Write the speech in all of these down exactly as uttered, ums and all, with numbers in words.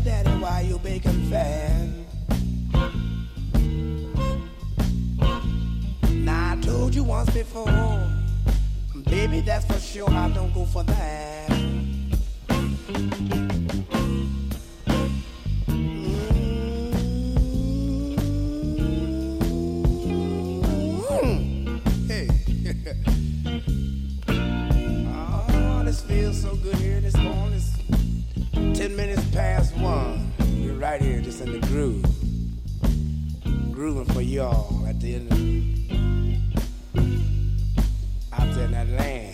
daddy why you bacon fat. Now I told you once before, baby, that's for sure, I don't go for that. Feels so good here this morning. It's ten minutes past one. We're right here just in the groove. Grooving for y'all at the end of out there in that land.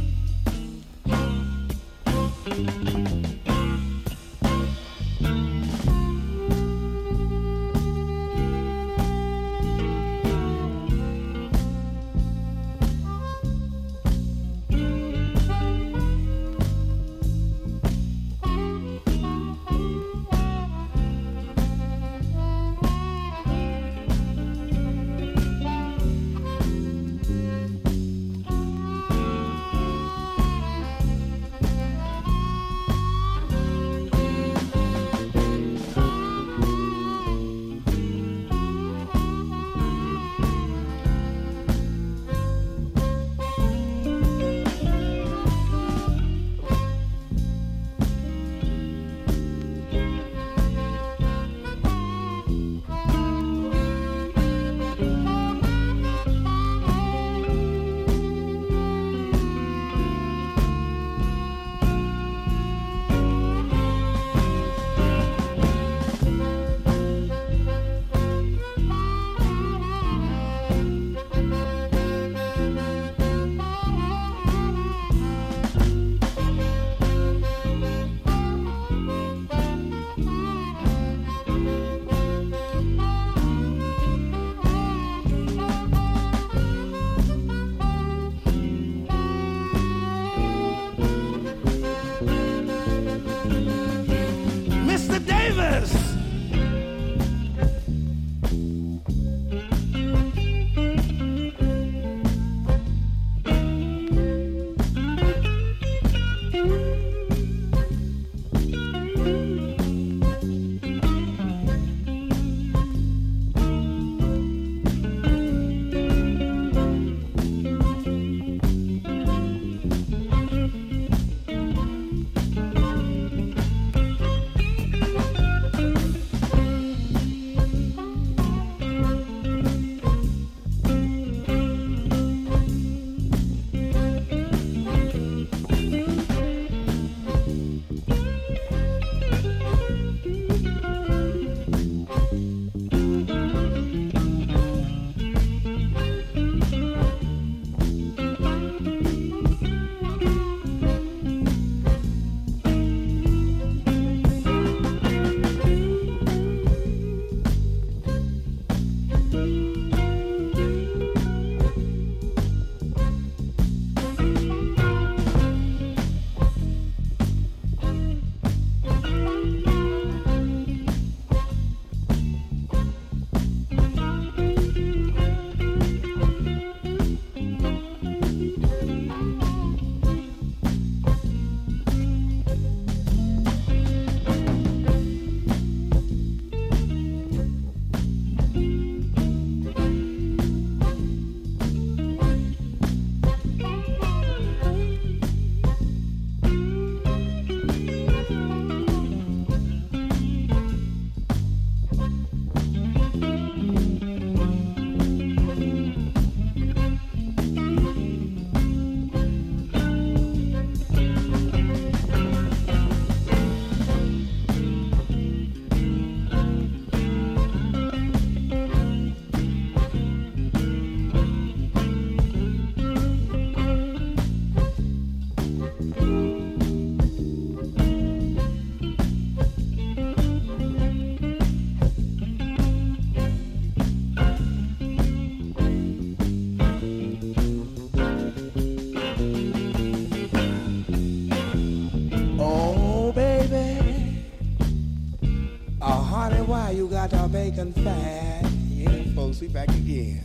Bacon fat, yeah, folks, we back again.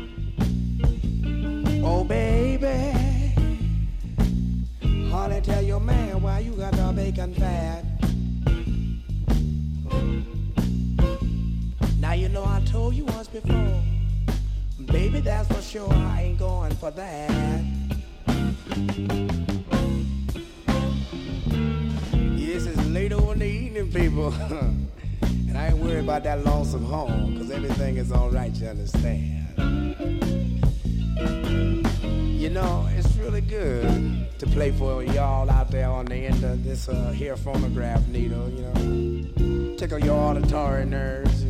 Oh, baby, honey, tell your man why you got the bacon fat. that's for sure. I ain't going for that. Yes, it's late over in the evening, people. And I ain't worried about that lonesome home, because everything is all right, you understand. You know, it's really good to play for y'all out there on the end of this uh, here phonograph needle, you know. Tickle your auditory nerves.